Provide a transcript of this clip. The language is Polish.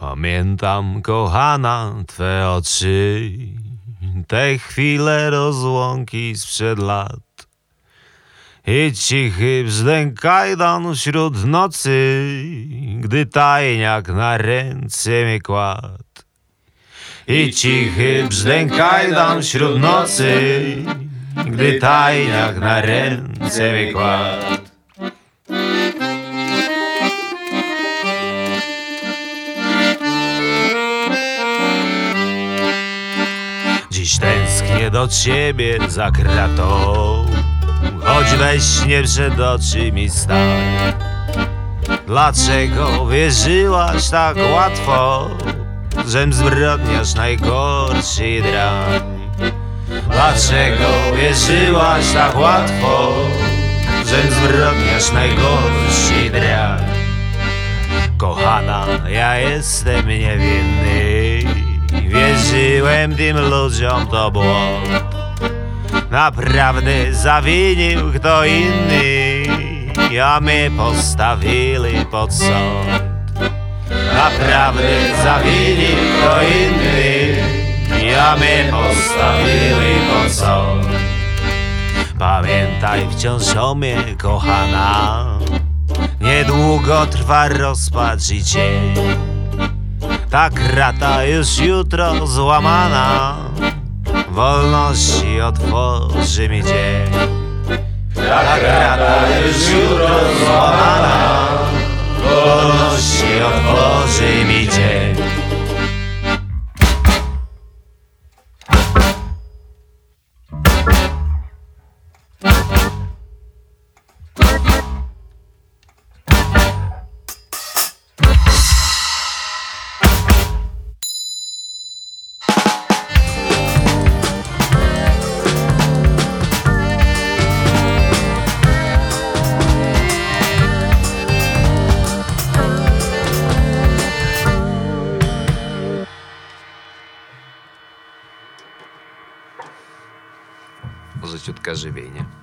Pamiętam, kochana, twe oczy, te chwile rozłąki sprzed lat i cichy brzdęk kajdan wśród nocy, gdy tajniak na ręce mnie kładł. I cichy brzdęk kajdan wśród nocy, gdy tajniak na ręce mnie kładł. Dziś tęsknię do ciebie za kratą, choć we śnie przed oczy mi staje. Dlaczego wierzyłaś tak łatwo, żem zbrodniarz najgorszy drań? Dlaczego wierzyłaś tak łatwo, żem zbrodniarz najgorszy drań? Kochana, ja jestem niewinny, wierzyłem tym ludziom, to błąd. Naprawdę zawinił kto inny, a mnie postawili pod sąd. Naprawdę zawinił kto inny, a mnie postawili pod sąd. Pamiętaj wciąż o mnie, kochana, niedługo trwa rozpacz i cień. Ta krata już jutro złamana, wolności otworzy mi dzień. Ta krata już jutro złamana, wolności otworzy mi dzień. Może ciutka żywiej, nie?